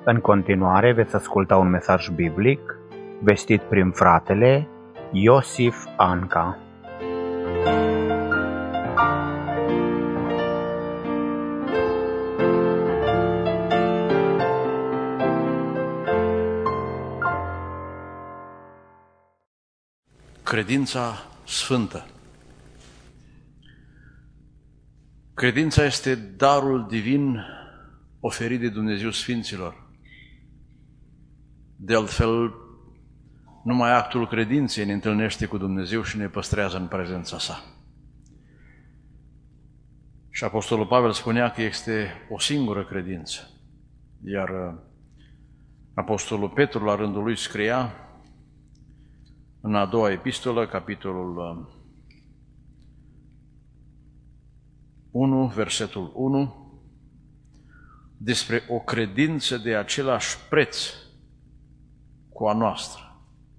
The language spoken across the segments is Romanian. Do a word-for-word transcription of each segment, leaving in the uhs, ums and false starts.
În continuare veți asculta un mesaj biblic vestit prin fratele Iosif Anca. Credința sfântă. Credința este darul divin oferit de Dumnezeu Sfinților. De altfel, numai actul credinței ne întâlnește cu Dumnezeu și ne păstrează în prezența sa. Și Apostolul Pavel spunea că este o singură credință. Iar Apostolul Petru, la rândul lui, scria în a doua epistolă, capitolul unu, versetul unu, despre o credință de același preț cu a noastră.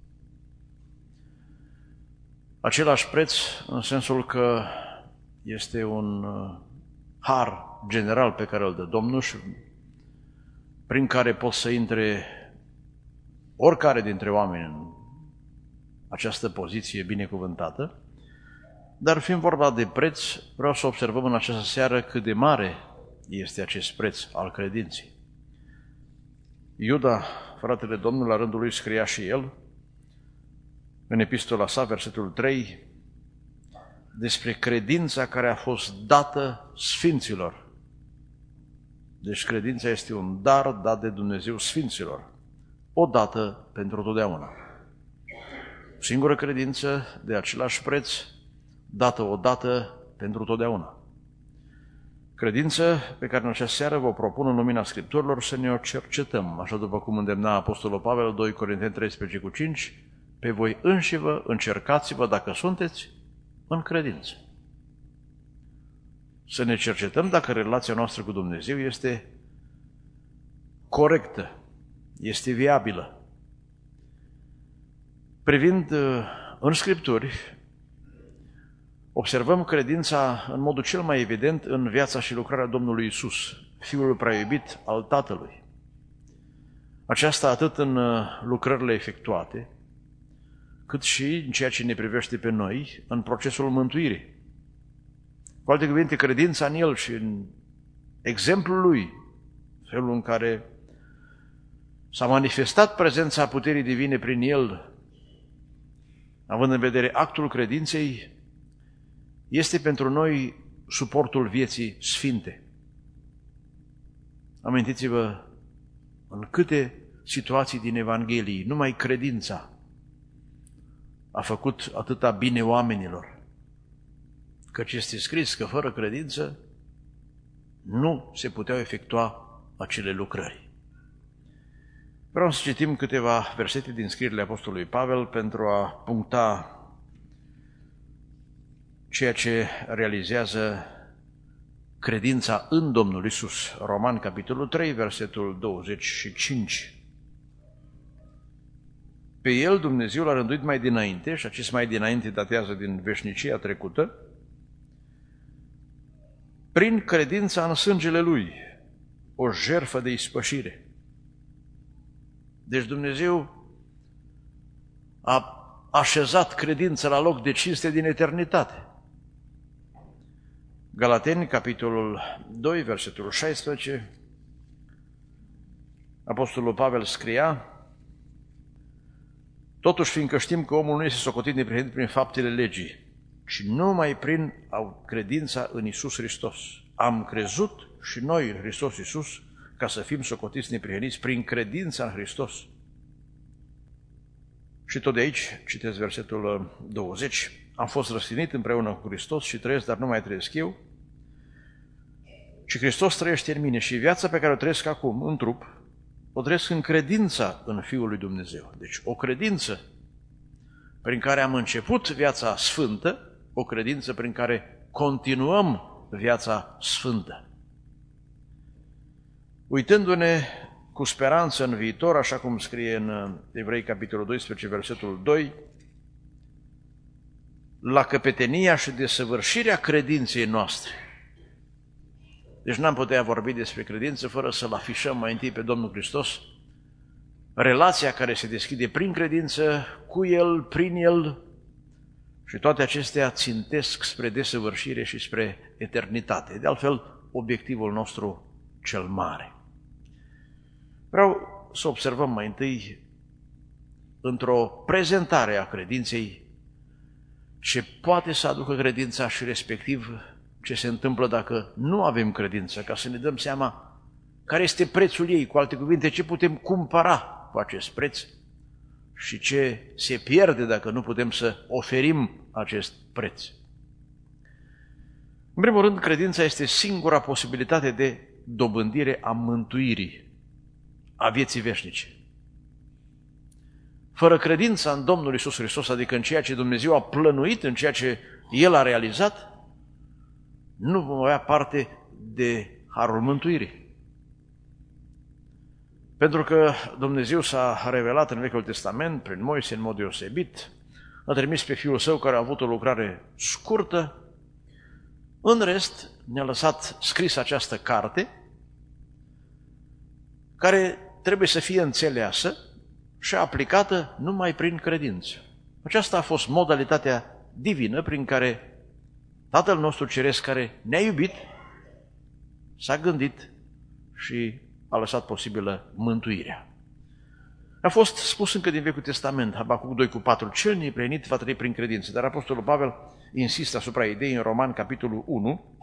Același preț în sensul că este un har general pe care îl dă Domnul și prin care pot să intre oricare dintre oameni în această poziție binecuvântată. Dar fiind vorba de preț, vreau să observăm în această seară cât de mare este acest preț al credinței. Iuda, fratele Domnului, la rândul lui scria și el, în epistola sa, versetul trei, despre credința care a fost dată sfinților. Deci credința este un dar dat de Dumnezeu sfinților, o dată pentru totdeauna. O singură credință de același preț, dată o dată pentru totdeauna. Credință pe care în această seară vă propun în lumina Scripturilor să ne o cercetăm, așa după cum îndemna Apostolul Pavel, doi Corinteni treisprezece cu cinci, pe voi înșivă încercați-vă dacă sunteți în credință. Să ne cercetăm dacă relația noastră cu Dumnezeu este corectă, este viabilă. Privind în Scripturi, observăm credința în modul cel mai evident în viața și lucrarea Domnului Iisus, Fiul prea iubit al Tatălui. Aceasta atât în lucrările efectuate, cât și în ceea ce ne privește pe noi, în procesul mântuirii. Cu alte cuvinte, credința în El și în exemplul Lui, felul în care s-a manifestat prezența puterii divine prin El, având în vedere actul credinței, este pentru noi suportul vieții sfinte. Amintiți-vă în câte situații din Evanghelii numai credința a făcut atâta bine oamenilor. Căci este scris că fără credință nu se puteau efectua acele lucrări. Vreau să citim câteva versete din scrierile Apostolului Pavel pentru a puncta ceea ce realizează credința în Domnul Iisus. Romani, capitolul trei, versetul douăzeci și cinci. Pe El Dumnezeu l-a rânduit mai dinainte, și acest mai dinainte datează din veșnicia trecută, prin credința în sângele Lui, o jertfă de ispășire. Deci Dumnezeu a așezat credința la loc de cinste din eternitate. Galateni, capitolul doi, versetul șaisprezece, Apostolul Pavel scria, totuși fiindcă știm că omul nu este socotit neprihănit prin faptele legii, ci numai prin credința în Iisus Hristos. Am crezut și noi în Hristos Iisus ca să fim socotiți neprihăniți prin credința în Hristos. Și tot de aici, citesc versetul douăzeci, am fost răstignit împreună cu Hristos și trăiesc, dar nu mai trăiesc eu, ci Hristos trăiește în mine și viața pe care o trăiesc acum, în trup, o trăiesc în credința în Fiul lui Dumnezeu. Deci o credință prin care am început viața sfântă, o credință prin care continuăm viața sfântă. Uitându-ne cu speranță în viitor, așa cum scrie în Evrei, capitolul doisprezece, versetul doi, la căpetenia și desăvârșirea credinței noastre, Deci n-am putea vorbi despre credință fără să-L afișăm mai întâi pe Domnul Hristos, relația care se deschide prin credință, cu El, prin El, și toate acestea țintesc spre desăvârșire și spre eternitate. De altfel, obiectivul nostru cel mare. Vreau să observăm mai întâi, într-o prezentare a credinței, ce poate să aducă credința și respectiv ce se întâmplă dacă nu avem credință, ca să ne dăm seama care este prețul ei, cu alte cuvinte, ce putem cumpăra cu acest preț și ce se pierde dacă nu putem să oferim acest preț. În primul rând, credința este singura posibilitate de dobândire a mântuirii, a vieții veșnice. Fără credința în Domnul Iisus Hristos, adică în ceea ce Dumnezeu a plănuit, în ceea ce El a realizat, nu vom avea parte de harul mântuirii. Pentru că Dumnezeu s-a revelat în Vechiul Testament, prin Moise, în mod deosebit, a trimis pe Fiul Său care a avut o lucrare scurtă, în rest ne-a lăsat scris această carte, care trebuie să fie înțeleasă și aplicată numai prin credință. Aceasta a fost modalitatea divină prin care Tatăl nostru Ceresc, care ne-a iubit, s-a gândit și a lăsat posibilă mântuirea. A fost spus încă din Vechiul Testament, Habacuc doi cu patru, cel neprihănit va trăi prin credință, dar Apostolul Pavel insistă asupra ideii în Roman, capitolul unu.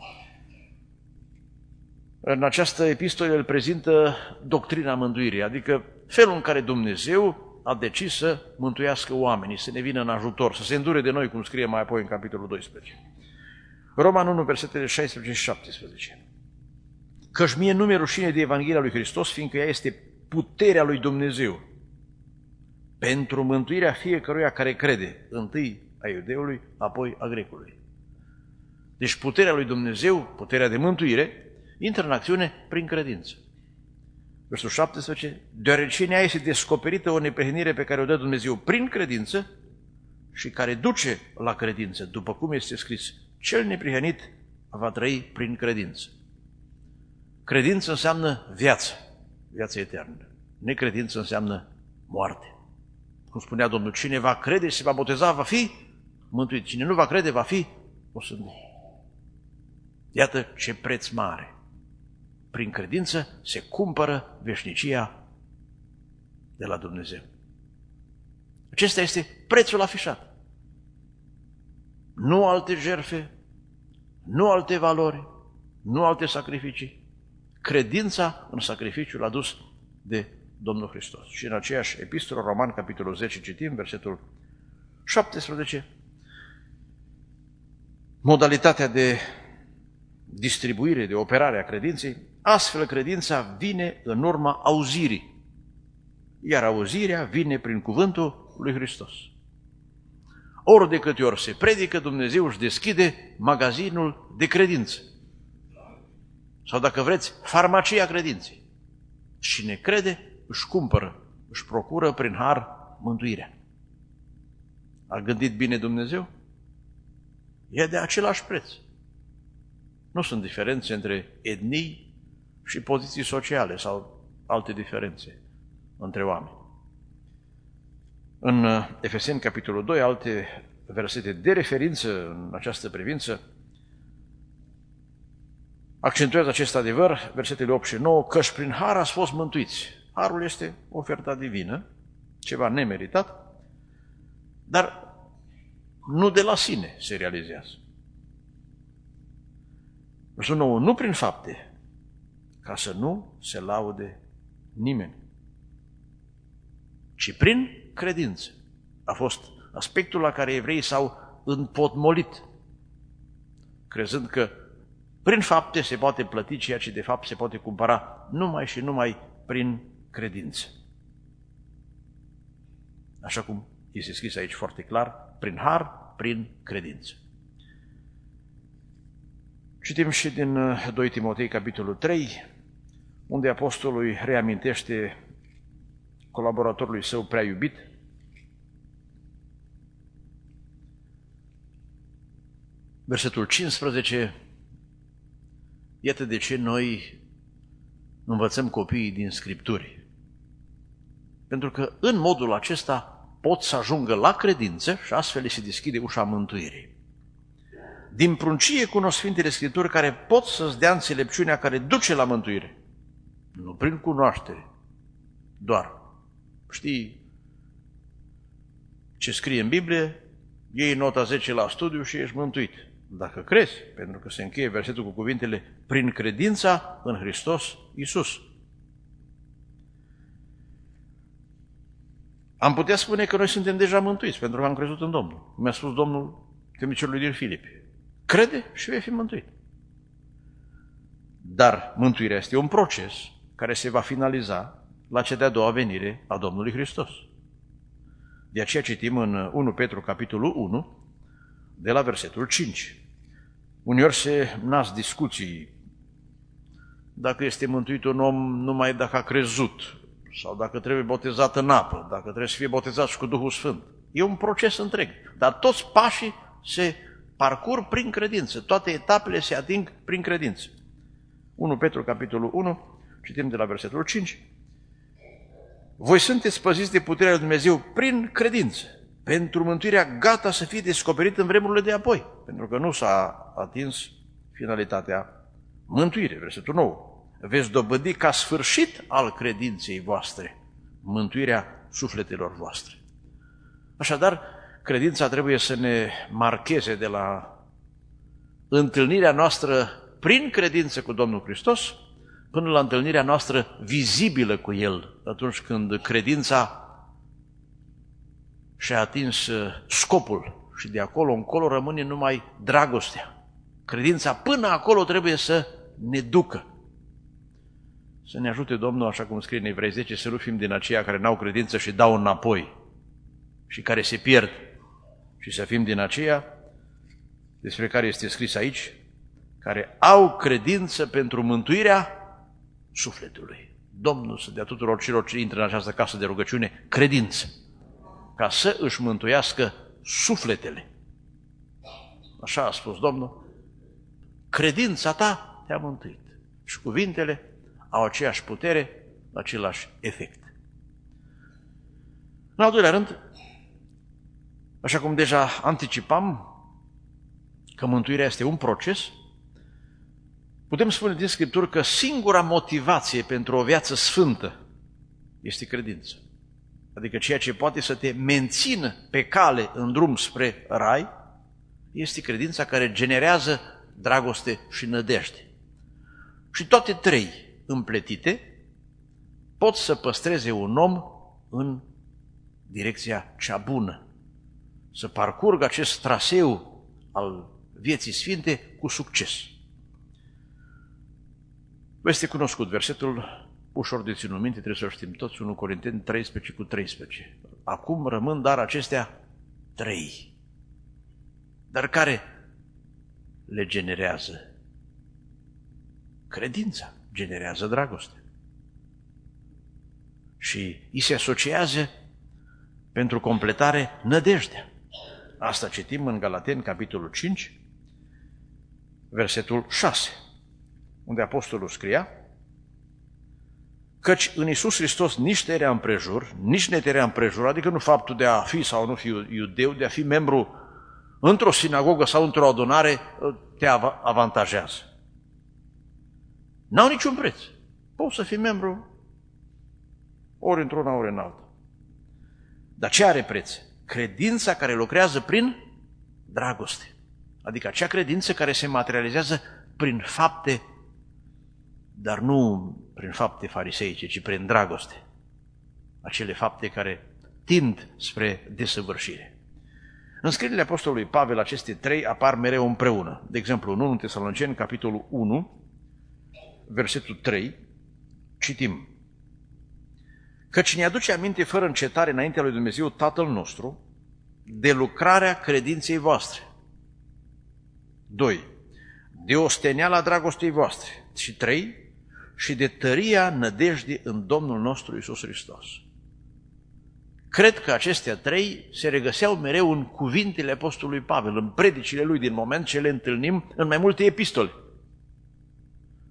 În această epistolă îl prezintă doctrina mântuirii, adică felul în care Dumnezeu a decis să mântuiască oamenii, să ne vină în ajutor, să se îndure de noi, cum scrie mai apoi în capitolul doisprezece. Roman unu, versetele șaisprezece și șaptesprezece. Căci mie nu mi-e rușine de Evanghelia lui Hristos, fiindcă ea este puterea lui Dumnezeu pentru mântuirea fiecăruia care crede, întâi a iudeului, apoi a grecului. Deci puterea lui Dumnezeu, puterea de mântuire, intră în acțiune prin credință. Versul șaptesprezece, deoarece în ea este descoperită o neprihănire pe care o dă Dumnezeu prin credință și care duce la credință, după cum este scris, cel neprihănit va trăi prin credință. Credință înseamnă viață, viață eternă. Necredință înseamnă moarte. Cum spunea Domnul, cine va crede și se va boteza va fi mântuit. Cine nu va crede va fi osândit. Iată ce preț mare. Prin credință se cumpără veșnicia de la Dumnezeu. Acesta este prețul afișat. Nu alte jertfe, nu alte valori, nu alte sacrificii. Credința în sacrificiul adus de Domnul Hristos. Și în aceeași epistolă, Roman, capitolul zece, citim versetul șaptesprezece, modalitatea de distribuire, de operare a credinței, astfel credința vine în urma auzirii, iar auzirea vine prin cuvântul lui Hristos. Ori de câte ori se predică, Dumnezeu își deschide magazinul de credință. Sau dacă vreți, farmacia credinței. Cine crede, își cumpără, își procură prin har mântuirea. A gândit bine Dumnezeu? E de același preț. Nu sunt diferențe între etnii și poziții sociale sau alte diferențe între oameni. În Efeseni, capitolul doi, alte versete de referință în această privință, accentuează acest adevăr, versetele opt și nouă, căci prin har ați fost mântuiți. Harul este oferta divină, ceva nemeritat, dar nu de la sine se realizează. Versetul nouă, nu prin fapte, ca să nu se laude nimeni, ci prin credință. A fost aspectul la care evreii s-au împotmolit, crezând că prin fapte se poate plăti ceea ce de fapt se poate cumpăra numai și numai prin credință. Așa cum este scris aici foarte clar, prin har, prin credință. Citim și din doi Timotei, capitolul trei, unde apostolul îi reamintește colaboratorului său prea iubit versetul cincisprezece, Iată de ce noi învățăm copiii din Scripturi. Pentru că în modul acesta pot să ajungă la credință și astfel se deschide ușa mântuirii. Din pruncie cunosc Sfintele Scripturi care pot să-ți dea înțelepciunea care duce la mântuire. Nu prin cunoaștere, doar. Știi ce scrie în Biblie, iei nota zece la studiu și ești mântuit. Dacă crezi, pentru că se încheie versetul cu cuvintele prin credința în Hristos Iisus. Am putea spune că noi suntem deja mântuiți, pentru că am crezut în Domnul. Mi-a spus Domnul temnicerului din Filipi. Crede și vei fi mântuit. Dar mântuirea este un proces care se va finaliza la cea de-a doua venire a Domnului Hristos. De aceea citim în unu Petru, capitolul unu, de la versetul cinci. Uneori se nasc discuții dacă este mântuit un om numai dacă a crezut, sau dacă trebuie botezat în apă, dacă trebuie să fie botezat și cu Duhul Sfânt. E un proces întreg, dar toți pașii se parcurg prin credință, toate etapele se ating prin credință. unu Petru, capitolul unu, citim de la versetul cinci. Voi sunteți păziți de puterea lui Dumnezeu prin credință, pentru mântuirea gata să fie descoperită în vremurile de apoi, pentru că nu s-a atins finalitatea mântuirii. Versetul nouă. Veți dobândi ca sfârșit al credinței voastre mântuirea sufletelor voastre. Așadar, credința trebuie să ne marcheze de la întâlnirea noastră prin credință cu Domnul Hristos până la întâlnirea noastră vizibilă cu El, atunci când credința și-a atins scopul și de acolo încolo rămâne numai dragostea. Credința până acolo trebuie să ne ducă. Să ne ajute Domnul, așa cum scrie în Evrei zece, să nu fim din aceia care n-au credință și dau înapoi și care se pierd, și să fim din aceia despre care este scris aici, care au credință pentru mântuirea sufletului. Domnul să dea tuturor celor ce intră în această casă de rugăciune credință, ca să își mântuiască sufletele. Așa a spus Domnul, credința ta te-a mântuit. Și cuvintele au aceeași putere, același efect. În al doilea rând, așa cum deja anticipam că mântuirea este un proces, putem spune din Scripturi că singura motivație pentru o viață sfântă este credință. Adică ceea ce poate să te mențină pe cale în drum spre rai este credința care generează dragoste și nădejde. Și toate trei împletite pot să păstreze un om în direcția cea bună, să parcurgă acest traseu al vieții sfinte cu succes. Este cunoscut versetul ușor de ținut minte, trebuie să știm toți, unu Corinteni treisprezece cu treisprezece. Acum rămân dar acestea trei, dar care le generează? Credința generează dragoste. Și îi se asociază pentru completare nădejdea. Asta citim în Galateni, capitolul cinci, versetul șase, unde apostolul scria: căci în Iisus Hristos nici tăierea împrejur, nici netăierea împrejur, adică nu faptul de a fi sau nu fi iudeu, de a fi membru într-o sinagogă sau într-o adunare, te avantajează. N-au niciun preț. Poți să fii membru ori într-una, ori în alta. Dar ce are preț? Credința care lucrează prin dragoste. Adică acea credință care se materializează prin fapte, dar nu prin fapte fariseice, ci prin dragoste. Acele fapte care tind spre desăvârșire. În scrierile apostolului Pavel, aceste trei apar mereu împreună. De exemplu, în unu Tesaloniceni, capitolul unu, versetul trei, citim: căci ne aduce aminte fără încetare înaintea lui Dumnezeu Tatăl nostru de lucrarea credinței voastre. doi. De osteneala dragostei voastre. Și trei. Și de tăria nădejdii în Domnul nostru Iisus Hristos. Cred că acestea trei se regăseau mereu în cuvintele apostolului Pavel, în predicile lui din moment ce le întâlnim în mai multe epistole.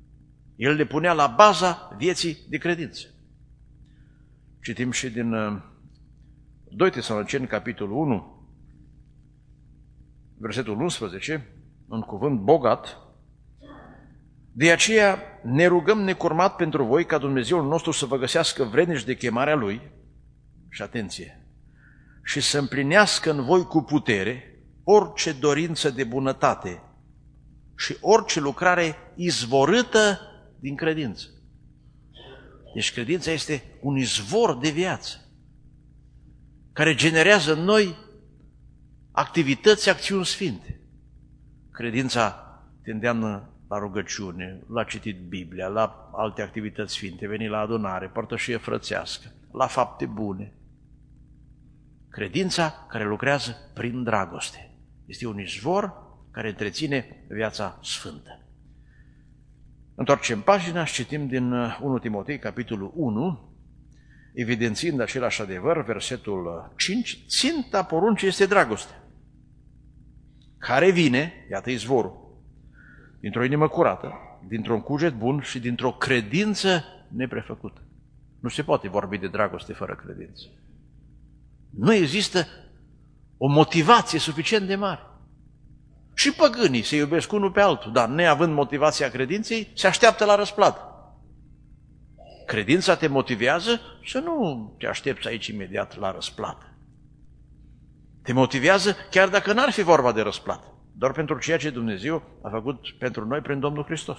El le punea la baza vieții de credință. Citim și din doi Tesaloniceni, capitolul unu, versetul unsprezece, un cuvânt bogat. De aceea ne rugăm necurmat pentru voi ca Dumnezeul nostru să vă găsească vrednici de chemarea Lui, și atenție, și să împlinească în voi cu putere orice dorință de bunătate și orice lucrare izvorâtă din credință. Deci credința este un izvor de viață care generează în noi activități, acțiuni sfinte. Credința te îndeamnă la rugăciune, la citit Biblia, la alte activități sfinte, veni la adunare, părtășie frățească, la fapte bune. Credința care lucrează prin dragoste este un izvor care întreține viața sfântă. Întoarcem pagina și citim din unu Timotei, capitolul unu, evidențiind același adevăr, versetul cinci, ținta poruncii este dragoste, care vine, iată izvorul, dintr-o inimă curată, dintr-un cuget bun și dintr-o credință neprefăcută. Nu se poate vorbi de dragoste fără credință. Nu există o motivație suficient de mare. Și păgânii se iubesc unul pe altul, dar neavând motivația credinței, se așteaptă la răsplată. Credința te motivează să nu te aștepți aici imediat la răsplată. Te motivează chiar dacă n-ar fi vorba de răsplată, doar pentru ceea ce Dumnezeu a făcut pentru noi prin Domnul Hristos.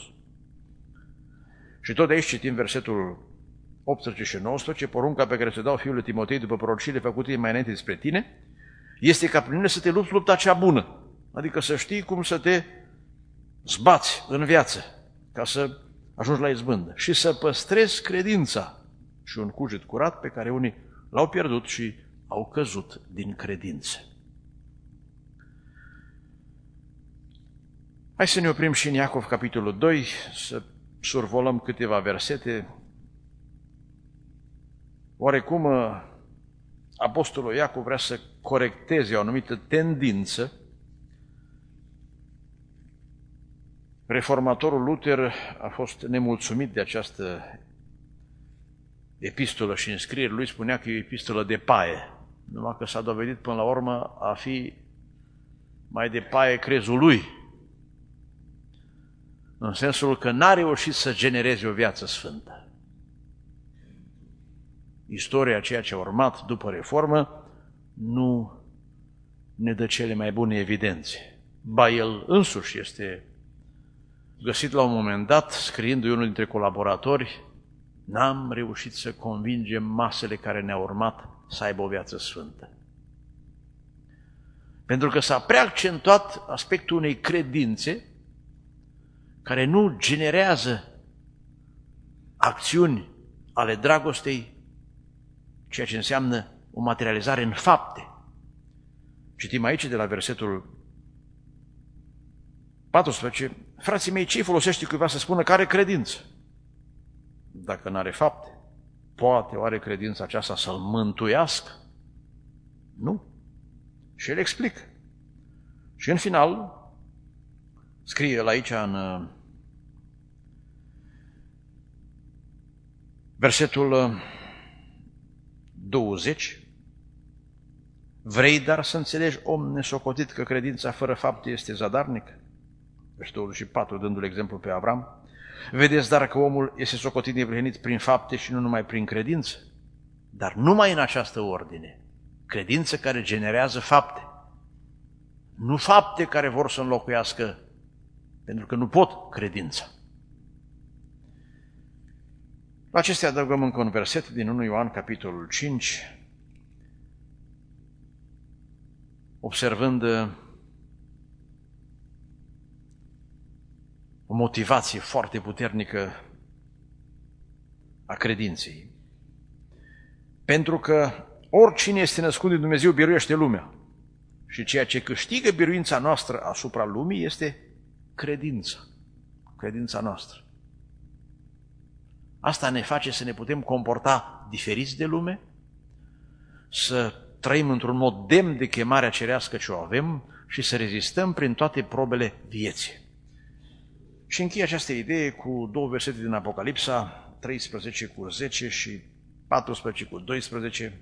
Și tot de aici citim versetul optsprezece și nouăsprezece, porunca pe care ți-o dau fiul lui Timotei după prorociile făcute mai înainte despre tine, este ca prin ele să te lupți lupta cea bună, adică să știi cum să te zbați în viață, ca să ajungi la izbândă și să păstrezi credința și un cuget curat pe care unii l-au pierdut și au căzut din credință. Hai să ne oprim și în Iacov, capitolul doi, să survolăm câteva versete. Oarecum apostolul Iacov vrea să corecteze o anumită tendință. Reformatorul Luther a fost nemulțumit de această epistolă și înscrierea lui spunea că e o epistolă de paie, numai că s-a dovedit până la urmă a fi mai de paie crezul lui, în sensul că n-a reușit să genereze o viață sfântă. Istoria, ceea ce a urmat după reformă, nu ne dă cele mai bune evidențe. Ba el însuși este găsit la un moment dat, scriindu-i unul dintre colaboratori, n-am reușit să convingem masele care ne-au urmat să aibă o viață sfântă. Pentru că s-a prea accentuat aspectul unei credințe care nu generează acțiuni ale dragostei, ceea ce înseamnă o materializare în fapte. Citim aici de la versetul paisprezece, frații mei, ce-i folosește cuiva să spună că are credință? Dacă nu are fapte, poate oare credința aceasta să-l mântuiască? Nu. Și el explică. Și în final, scrie el aici în versetul douăzeci, vrei dar să înțelegi, om nesocotit, că credința fără fapte este zadarnică? Versetul douăzeci și patru, dându-l exemplu pe Avram. Vedeți dar că omul este socotit neprihănit prin fapte și nu numai prin credință, dar numai în această ordine. Credință care generează fapte. Nu fapte care vor să înlocuiască, pentru că nu pot credința. La acestea adăugăm încă un verset din unu Ioan, capitolul cinci, observând o motivație foarte puternică a credinței. Pentru că oricine este născut din Dumnezeu biruiește lumea. Și ceea ce câștigă biruința noastră asupra lumii este credința. Credința noastră. Asta ne face să ne putem comporta diferiți de lume, să trăim într-un mod demn de chemarea cerească ce o avem și să rezistăm prin toate probele vieții. Și încheie această idee cu două versete din Apocalipsa, treisprezece cu zece și paisprezece cu doisprezece,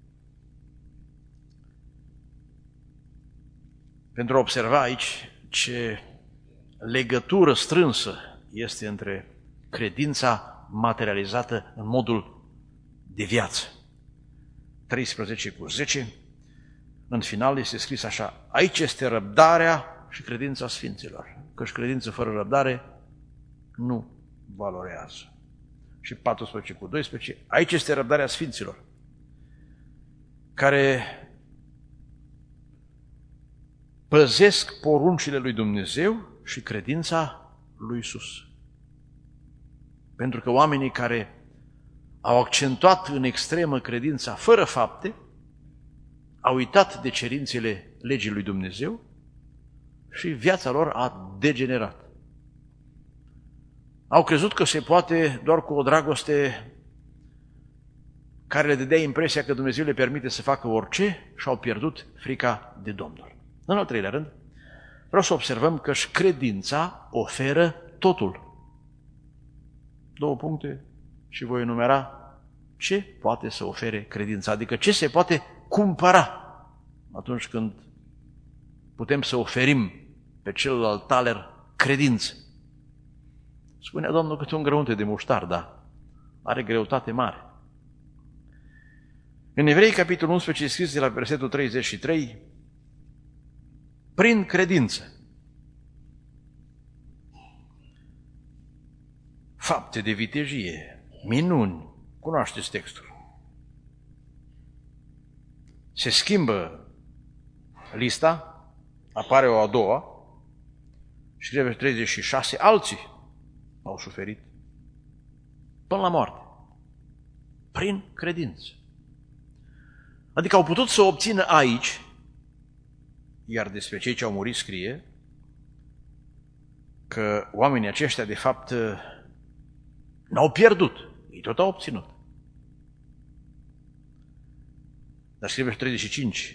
pentru a observa aici ce legătură strânsă este între credința materializată în modul de viață. treisprezece cu zece, în final este scris așa: aici este răbdarea și credința sfinților, căci credință fără răbdare nu valorează. Și paisprezece cu doisprezece, aici este răbdarea sfinților, care păzesc poruncile lui Dumnezeu și credința lui Iisus. Pentru că oamenii care au accentuat în extremă credința fără fapte, au uitat de cerințele legii lui Dumnezeu și viața lor a degenerat. Au crezut că se poate doar cu o dragoste care le dădea impresia că Dumnezeu le permite să facă orice și au pierdut frica de Domnul. În al treilea rând, vreau să observăm că și credința oferă totul. Două puncte și voi enumera ce poate să ofere credința, adică ce se poate cumpăra atunci când putem să oferim pe celălalt taler credință. Spunea Domnul câte un grăunte de muștar, dar are greutate mare. În Evrei, capitolul unsprezece, scris de la versetul treizeci și trei, prin credință, fapte de vitejie, minuni, cunoașteți textul. Se schimbă lista, apare o a doua și de treizeci și șase, alții au suferit până la moarte, prin credință. Adică au putut să obțină aici, iar despre cei ce au murit scrie că oamenii aceștia de fapt n-au pierdut, ei tot au obținut. Dar scrie treizeci și cinci,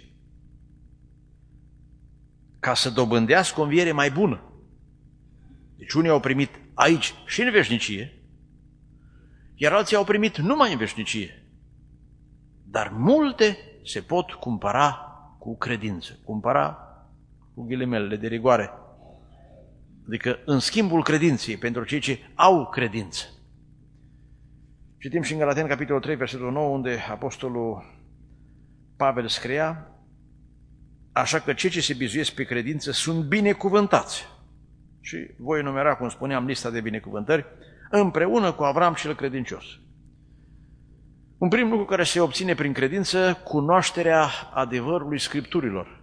ca să dobândească o înviere mai bună. Deci unii au primit aici și în veșnicie, iar alții au primit numai în veșnicie. Dar multe se pot cumpăra cu credință, cumpăra cu ghilimelele de rigoare. Adică în schimbul credinței pentru cei ce au credință. Citim și în Galateni, capitolul trei, versetul nouă, unde apostolul Pavel scria: așa că cei ce se bizuiesc pe credință sunt binecuvântați. Și voi enumera, cum spuneam, lista de binecuvântări, împreună cu Avram cel credincios. Un prim lucru care se obține prin credință, cunoașterea adevărului Scripturilor.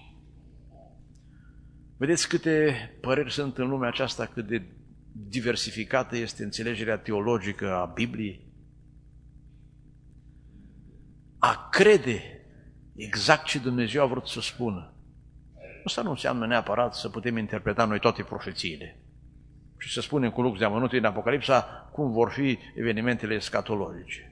Vedeți câte păreri sunt în lumea aceasta, cât de diversificată este înțelegerea teologică a Bibliei. A crede exact ce Dumnezeu a vrut să spună. Asta nu înseamnă neapărat să putem interpreta noi toate profețiile și să spunem cu lux de amănunte în Apocalipsa cum vor fi evenimentele escatologice.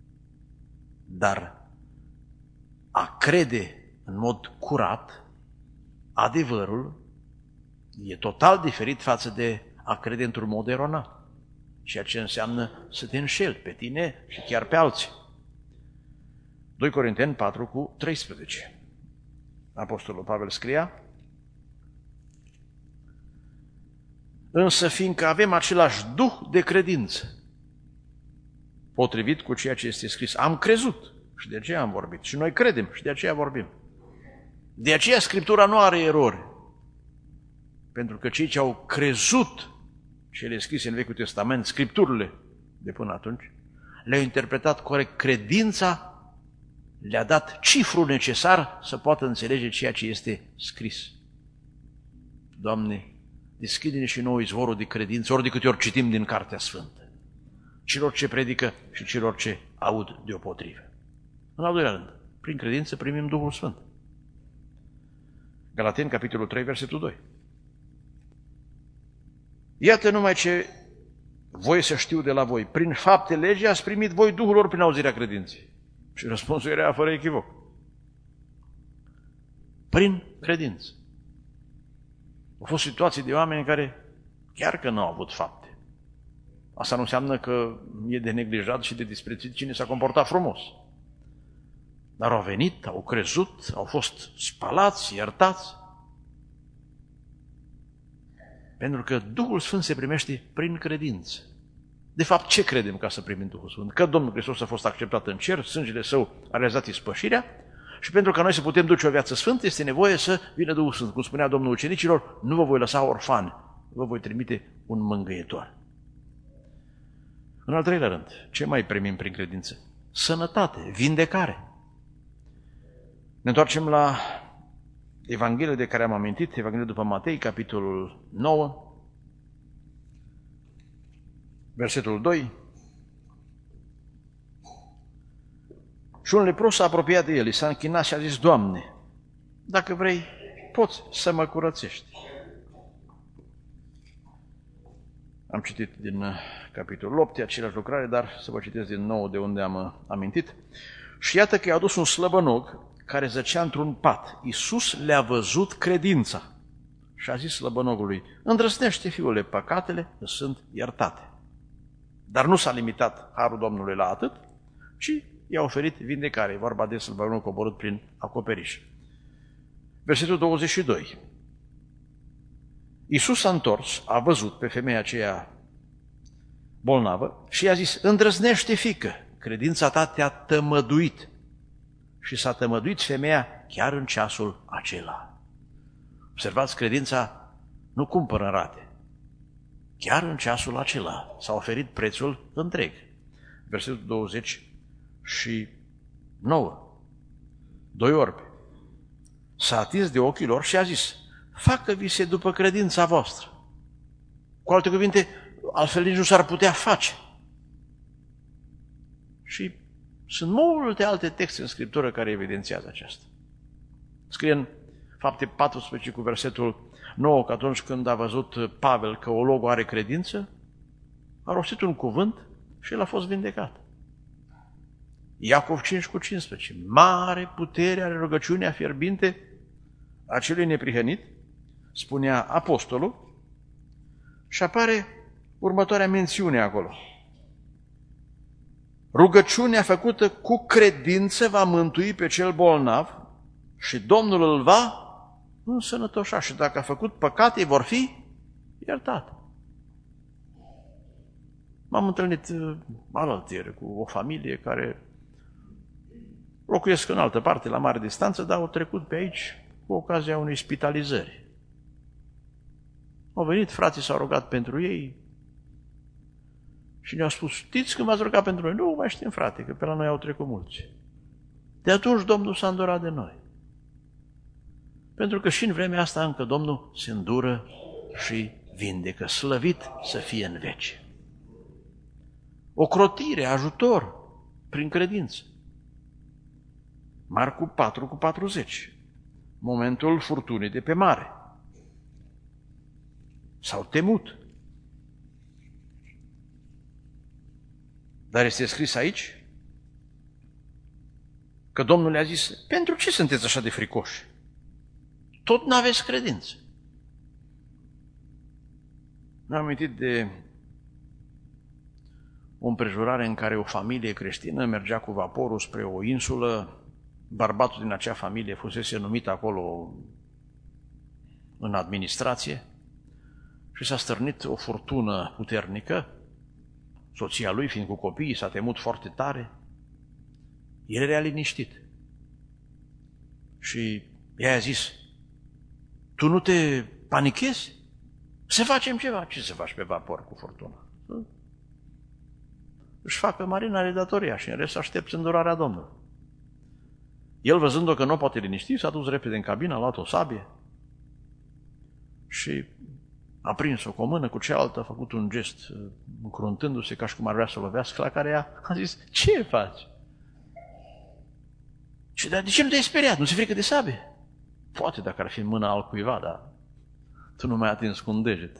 Dar a crede în mod curat adevărul e total diferit față de a crede într-un mod eronat, ceea ce înseamnă să te înșeli pe tine și chiar pe alții. doi Corinteni patru cu treisprezece. Apostolul Pavel scria: însă fiindcă avem același duh de credință, potrivit cu ceea ce este scris, am crezut și de aceea am vorbit. Și noi credem și de aceea vorbim. De aceea Scriptura nu are erori. Pentru că cei ce au crezut cele scrise în Vechiul Testament, Scripturile de până atunci, le-au interpretat corect. Credința le-a dat cifrul necesar să poată înțelege ceea ce este scris. Doamne, deschide-ne și nouă izvorul de credință, ori de câte ori citim din Cartea Sfântă, celor ce predică și celor ce aud deopotrivă. În al doilea rând, prin credință primim Duhul Sfânt. Galateni, capitolul trei, versetul doi. Iată numai ce voi să știu de la voi. Prin fapte legii ați primit voi Duhul ori prin auzirea credinței? Și răspunsul era fără echivoc. Prin credință. Au fost situații de oameni care chiar că nu au avut fapte. Asta nu înseamnă că e de neglijat și de disprețuit cine s-a comportat frumos. Dar au venit, au crezut, au fost spalați, iertați. Pentru că Duhul Sfânt se primește prin credință. De fapt, ce credem ca să primim Duhul Sfânt? Că Domnul Hristos a fost acceptat în cer, sângele Său a realizat ispășirea și pentru ca noi să putem duce o viață sfântă, este nevoie să vină Duhul Sfânt. Cum spunea Domnul ucenicilor, nu vă voi lăsa orfani, vă voi trimite un mângâietor. În al treilea rând, ce mai primim prin credință? Sănătate, vindecare. Ne întoarcem la Evanghelia de care am amintit, Evanghelia după Matei, capitolul nouă, versetul doi. Și un lepros s-a apropiat de el, s-a închinat și a zis, Doamne, dacă vrei, poți să mă curățești. Am citit din capitolul opt, același lucrare, dar să vă citesc din nou de unde am amintit. Și iată că i-a adus un slăbănog care zăcea într-un pat. Iisus le-a văzut credința și a zis slăbănogului, îndrăznește, fiule, păcatele îți sunt iertate. Dar nu s-a limitat harul Domnului la atât, ci i-a oferit vindecare. E vorba de slăbănog coborât prin acoperiș. Versetul douăzeci și doi. Iisus s-a întors, a văzut pe femeia aceea bolnavă și i-a zis, îndrăznește, fiică, credința ta te-a tămăduit. Și s-a tămăduit femeia chiar în ceasul acela. Observați, credința nu cumpără în rate. Chiar în ceasul acela s-a oferit prețul întreg. Versetul douăzeci și nouă. Doi orbi. S-a atins de ochii lor și a zis, facă-vi se după credința voastră. Cu alte cuvinte, altfel nici nu s-ar putea face. Și sunt multe alte texte în Scriptură care evidențiază aceasta. Scrie în Fapte paisprezece cu versetul nouă că atunci când a văzut Pavel că ologul are credință, a rostit un cuvânt și el a fost vindecat. Iacov cinci cu cincisprezece. Mare putere are rugăciunea fierbinte a celui neprihănit, spunea apostolul, și apare următoarea mențiune acolo. Rugăciunea făcută cu credință va mântui pe cel bolnav și Domnul îl va însănătoșa. Și dacă a făcut păcate, vor fi iertate. M-am întâlnit alaltiere cu o familie care locuiesc în altă parte, la mare distanță, dar au trecut pe aici cu ocazia unei spitalizări. Au venit, frații s-au rugat pentru ei și ne-au spus, știți când v-ați rugat pentru noi? Nu mai știm, frate, că pe la noi au trecut mulți. De atunci Domnul s-a îndurat de noi. Pentru că și în vremea asta încă Domnul se îndură și vindecă, slăvit să fie în veci. Ocrotire, ajutor, prin credință. Marcu patru cu patruzeci. Momentul furtunii de pe mare. S-au temut. Dar este scris aici că Domnul le-a zis, pentru ce sunteți așa de fricoși? Tot n-aveți credință. Mi-am amintit de o împrejurare în care o familie creștină mergea cu vaporul spre o insulă. Bărbatul din acea familie fusese numit acolo în administrație și s-a stârnit o furtună puternică. Soția lui, fiind cu copiii, s-a temut foarte tare. El era liniștit. Și ea a zis, tu nu te panichezi? Să facem ceva. Ce să faci pe vapor cu furtuna? Își facă marina redatoria și în rest aștepți îndurarea Domnului. El, văzând-o că nu poate liniști, s-a dus repede în cabină, a luat o sabie și a prins-o cu o mână, cu cealaltă, a făcut un gest încruntându-se ca și cum ar vrea să lovească, la care ea a zis, ce faci? Și de ce nu te-ai speriat? Nu ți-e frică de sabie? Poate dacă ar fi în mâna altcuiva, dar tu nu mai atins cu un deget.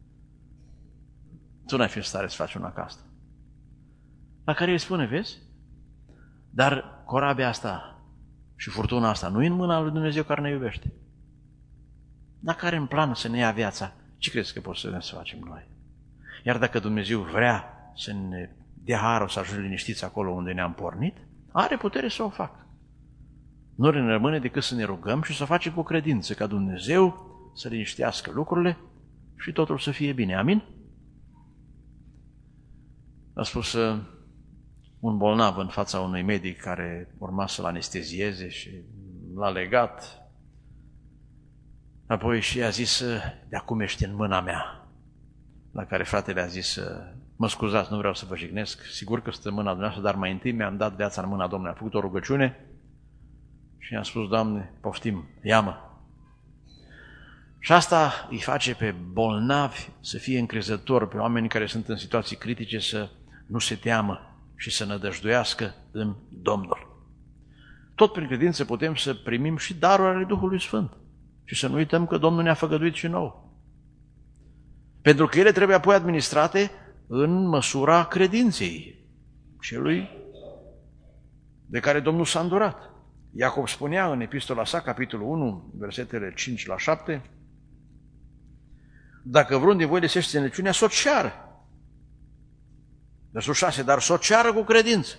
Tu n-ai fi în stare să faci una ca asta. La care îi spune, vezi? Dar corabia asta și furtuna asta nu e în mâna lui Dumnezeu care ne iubește. Dacă are în plan să ne ia viața, ce crezi că poți să ne să facem noi? Iar dacă Dumnezeu vrea să ne dea harul să ajungem liniștiți acolo unde ne-am pornit, are putere să o facă. Nu ne rămâne decât să ne rugăm și să o facem cu credință, ca Dumnezeu să liniștească lucrurile și totul să fie bine. Amin? A spus uh, un bolnav în fața unui medic care urma să-l anestezieze și l-a legat. Apoi și a zis, de acum ești în mâna mea. La care fratele a zis, mă scuzați, nu vreau să vă jignesc, sigur că stă în mâna dumneavoastră, dar mai întâi mi-am dat viața în mâna Domnului. Am făcut o rugăciune și i-am spus, Doamne, poftim, ia-mă. Și asta îi face pe bolnavi să fie încrezători, pe oameni care sunt în situații critice să nu se teamă și să nădăjduiască în Domnul. Tot prin credință putem să primim și darul ale Duhului Sfânt și să nu uităm că Domnul ne-a făgăduit și nouă. Pentru că ele trebuie apoi administrate în măsura credinței celui de care Domnul s-a îndurat. Iacob spunea în epistola sa, capitolul unu, versetele cinci la șapte, dacă vreun din voi lipsește înțelepciunea, s-o ceară. Versul șase, dar s-o ceară cu credință.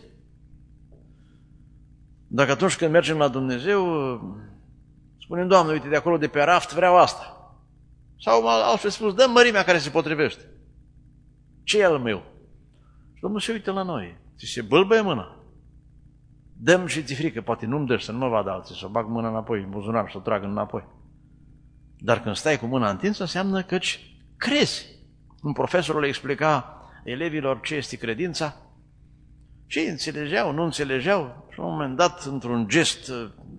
Dacă atunci când mergem la Dumnezeu, spunem, Doamne, uite, de acolo de pe raft vreau asta. Sau altfel spus, dă mărimea care se potrivește. Ce e al meu? Și Domnul se uită la noi, ți se bâlbăie mâna. Dăm și ți frică, poate nu-mi dă să nu mă vadă alții, să o bag mâna înapoi în buzunar, să o trag înapoi. Dar când stai cu mâna întinsă, înseamnă că crezi. Un profesor le explica elevilor ce este credința și înțelegeau, nu înțelegeau și la un moment dat, într-un gest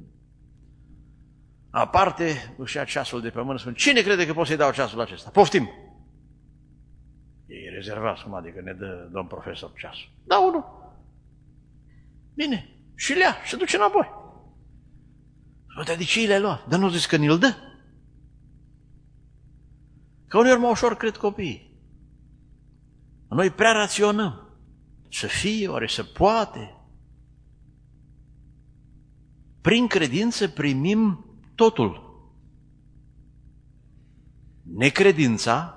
aparte, își ia ceasul de pe mână și spune, cine crede că pot să-i dau ceasul acesta? Poftim! E rezervat, cum adică ne dă domn profesor ceasul. Da, unul. Bine, și le ia, și se duce înapoi. Dar de ce le-ai luat? Dar nu zici că ni-l dă? Că uneori mai ușor cred copiii. Noi prea raționăm. Să fie, oare să poate. Prin credință primim totul. Necredința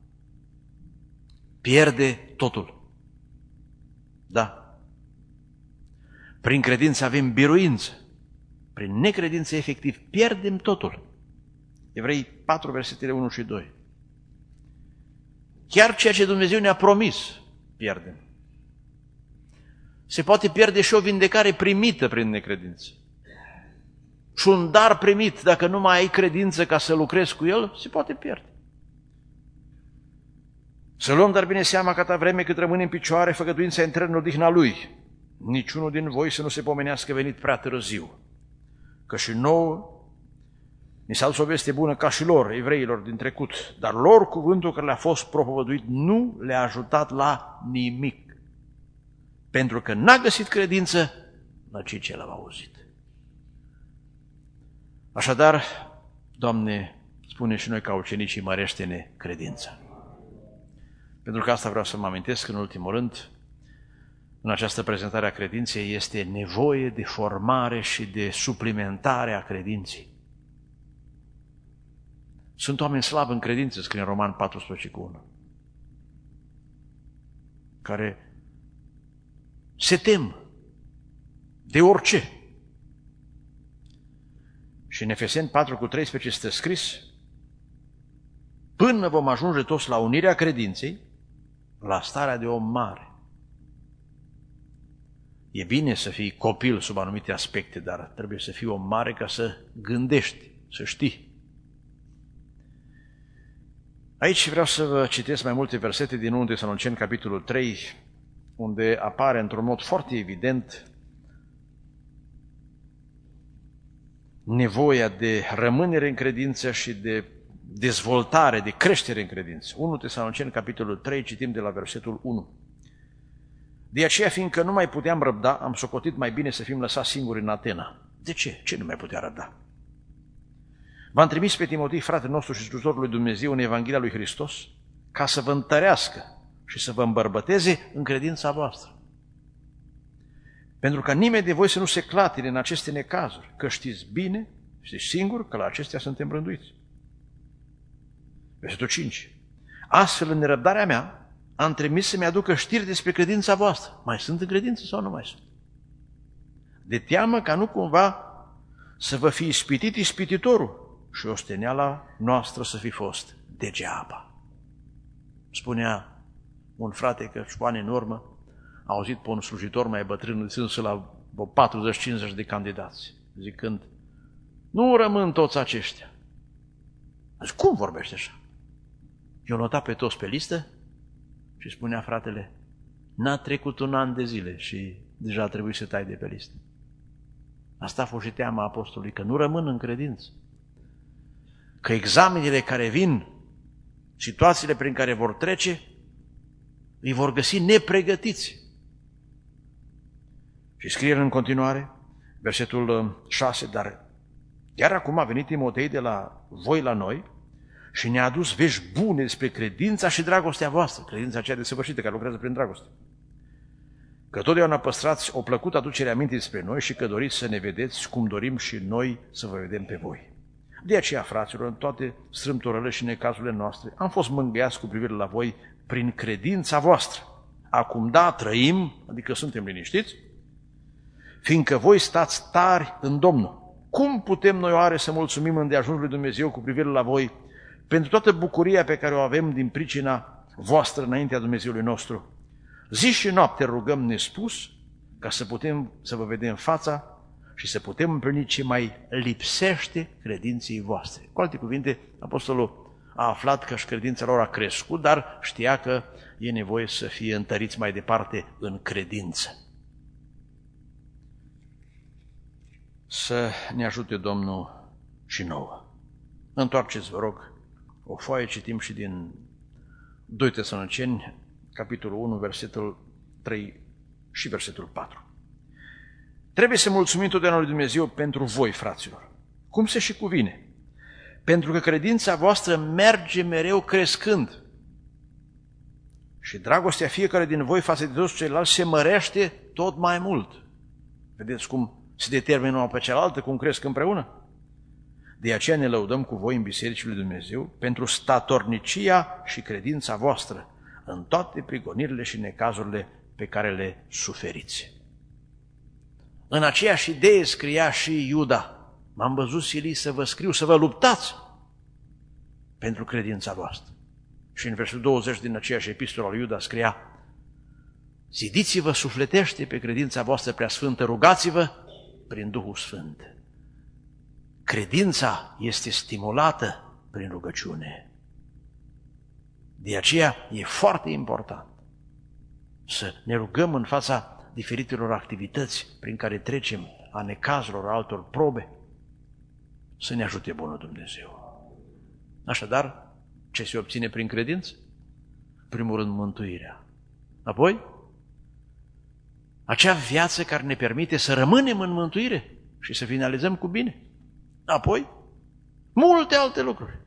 pierde totul. Da. Prin credință avem biruință. Prin necredință, efectiv, pierdem totul. Evrei patru, versetele unu și doi. Chiar ceea ce Dumnezeu ne-a promis, pierdem. Se poate pierde și o vindecare primită prin necredință. Și un dar primit, dacă nu mai ai credință ca să lucrezi cu el, se poate pierde. Să luăm dar bine seama că atâta vreme cât rămâne în picioare făgăduința intră în odihna Lui. Niciunul din voi să nu se pomenească venit prea târziu. Că și nouă ni s-a dus o veste bună ca și lor, evreilor din trecut, dar lor cuvântul care le-a fost propovăduit nu le-a ajutat la nimic. Pentru că n-a găsit credință la cei ce l-au auzit. Așadar, Doamne, spune și noi ca ucenicii, mărește-ne credința. Pentru că asta vreau să mă amintesc în ultimul rând, în această prezentare a credinței este nevoie de formare și de suplimentare a credinței. Sunt oameni slabi în credință, scrie în Roman paisprezece cu unu, care se tem de orice. Și în Efeseni patru cu treisprezece este scris, până vom ajunge toți la unirea credinței, la starea de om mare. E bine să fii copil sub anumite aspecte, dar trebuie să fii om mare ca să gândești, să știi. Aici vreau să vă citesc mai multe versete din întâi Tesaloniceni, capitolul trei, unde apare într-un mod foarte evident nevoia de rămânere în credință și de dezvoltare, de creștere în credință. întâi Tesaloniceni, capitolul trei, citim de la versetul unu. De aceea, fiindcă nu mai puteam răbda, am socotit mai bine să fim lăsați singuri în Atena. De ce? Ce nu mai putea răbda? V-am trimis pe Timotei, fratele nostru și slujitorul lui Dumnezeu, în Evanghelia lui Hristos, ca să vă întărească și să vă îmbărbăteze în credința voastră. Pentru ca nimeni de voi să nu se clatine în aceste necazuri, că știți bine, știți singur că la acestea suntem rânduiți. Versetul cinci. Astfel, în nerăbdarea mea, am trimis să-mi aducă știri despre credința voastră. Mai sunt în credință sau nu mai sunt? De teamă ca nu cumva să vă fi ispitit ispititorul și osteneala noastră să fi fost degeaba. Spunea un frate că cu ani în urmă a auzit pe un slujitor mai bătrân zicându-se la patruzeci cincizeci de candidați, zicând: nu rămân toți aceștia. Zic, cum vorbește așa? Eu nota pe toți pe listă și spunea fratele: n-a trecut un an de zile și deja a trebuit să tai de pe listă. Asta a fost și teama apostolului, că nu rămân în credință. Că examenele care vin, situațiile prin care vor trece, îi vor găsi nepregătiți. Și scrie în continuare, versetul șase, dar chiar acum a venit Timotei de la voi la noi și ne-a adus vești bune despre credința și dragostea voastră, credința aceea desăvârșită care lucrează prin dragoste. Că totdeauna păstrați o plăcută aducere aminte despre noi și că doriți să ne vedeți cum dorim și noi să vă vedem pe voi. De aceea, fraților, în toate strâmtorările și necazurile noastre, am fost mângâiați cu privire la voi prin credința voastră. Acum, da, trăim, adică suntem liniștiți, fiindcă voi stați tari în Domnul. Cum putem noi oare să mulțumim îndeajuns lui Dumnezeu cu privire la voi pentru toată bucuria pe care o avem din pricina voastră înaintea Dumnezeului nostru? Zi și noapte rugăm nespus ca să putem să vă vedem fața și să putem împlini ce mai lipsește credinței voastre. Cu alte cuvinte, apostolul a aflat că și credința lor a crescut, dar știa că e nevoie să fie întăriți mai departe în credință. Să ne ajute Domnul și nouă. Întoarceți, vă rog, o foaie, citim și din doi Tesaloniceni, capitolul unu, versetul trei și versetul patru. Trebuie să mulțumim totdeauna lui Dumnezeu pentru voi, fraților, cum se și cuvine, pentru că credința voastră merge mereu crescând și dragostea fiecare din voi față de toți ceilalți se mărește tot mai mult. Vedeți cum se determină una pe cealaltă, cum cresc împreună? De aceea ne lăudăm cu voi în bisericile lui Dumnezeu pentru statornicia și credința voastră în toate prigonirile și necazurile pe care le suferiți. În aceeași idee scria și Iuda: m-am văzut silit să vă scriu, să vă luptați pentru credința voastră. Și în versetul douăzeci din aceeași epistolă al Iuda scria: zidiți-vă sufletește pe credința voastră preasfântă, rugați-vă prin Duhul Sfânt. Credința este stimulată prin rugăciune. De aceea e foarte important să ne rugăm în fața diferitelor activități prin care trecem, a necazurilor, altor probe, să ne ajute bunul Dumnezeu. Așadar, ce se obține prin credință? Primul rând, mântuirea. Apoi, acea viață care ne permite să rămânem în mântuire și să finalizăm cu bine. Apoi, multe alte lucruri.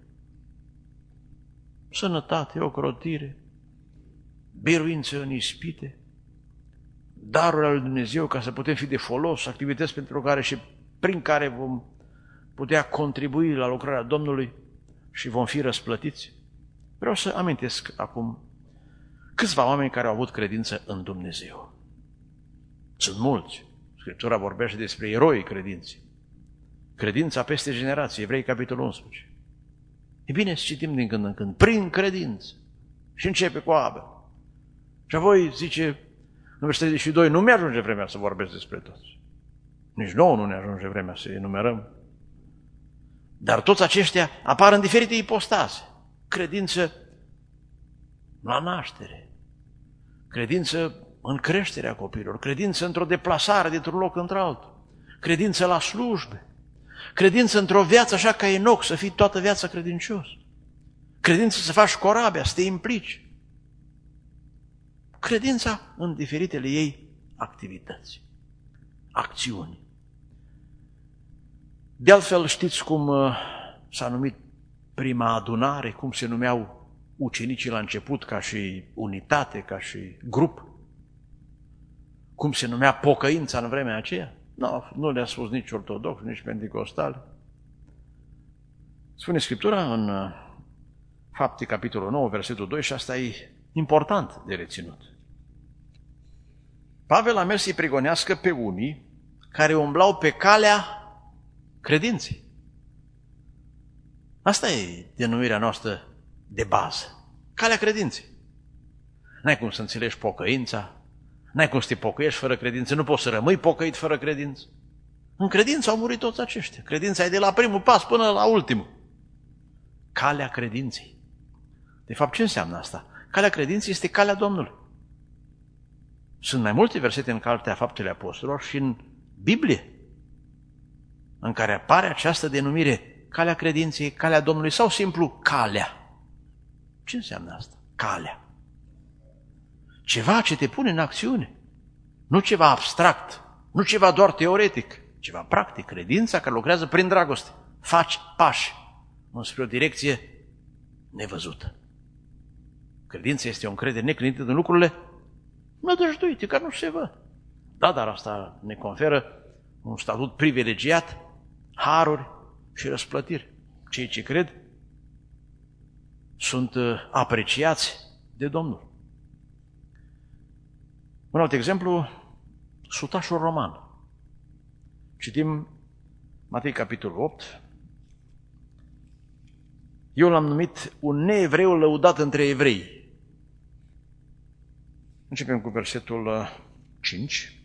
Sănătate, ocrotire, biruință în ispite, darul al lui Dumnezeu ca să putem fi de folos, activități pentru care și prin care vom putea contribui la lucrarea Domnului și vom fi răsplătiți. Vreau să amintesc acum câțiva oameni care au avut credință în Dumnezeu. Sunt mulți. Scriptura vorbește despre eroii credinței. Credința peste generații, Evrei, capitolul unsprezece. E bine să citim din când în când, prin credință. Și începe cu Abel. Și apoi zice, în versetul treizeci și doi, nu mi-ajunge vremea să vorbesc despre toți. Nici nouă nu ne ajunge vremea să enumerăm. Dar toți aceștia apar în diferite ipostaze. Credință la naștere, credință în creșterea copiilor, credință într-o deplasare dintr-un loc într-altul, credință la slujbe, credință într-o viață așa ca Enoch, să fii toată viața credincios, credință să faci corabia, să te implici, credința în diferitele ei activități, acțiuni. De altfel, știți cum s-a numit prima adunare, cum se numeau ucenicii la început ca și unitate, ca și grup? Cum se numea pocăința în vremea aceea? Nu, nu le-a spus nici ortodox, nici pentecostal. Spune Scriptura în Fapte, capitolul nouă, versetul doi, și asta e important de reținut. Pavel a mers să-i pregonească pe unii care umblau pe calea credinței. Asta e denumirea noastră de bază. Calea credinței. N-ai cum să înțelegi pocăința, n-ai cum să te pocăiești fără credință, nu poți să rămâi pocăit fără credință. În credință au murit toți aceștia. Credința e de la primul pas până la ultimul. Calea credinței. De fapt, ce înseamnă asta? Calea credinței este calea Domnului. Sunt mai multe versete în Cartea Faptele Apostolilor și în Biblie în care apare această denumire, calea credinței, calea Domnului sau simplu calea. Ce înseamnă asta? Calea. Ceva ce te pune în acțiune. Nu ceva abstract, nu ceva doar teoretic, ceva practic. Credința care lucrează prin dragoste. Faci pași înspre o direcție nevăzută. Credința este o încredere neclintită în lucrurile nădăjduite, care nu se văd. Da, dar asta ne conferă un statut privilegiat, haruri și răsplătiri. Cei ce cred sunt apreciați de Domnul. Un alt exemplu, sutașul roman. Citim Matei, capitolul opt. Eu l-am numit un neevreu lăudat între evrei. Începem cu versetul cinci.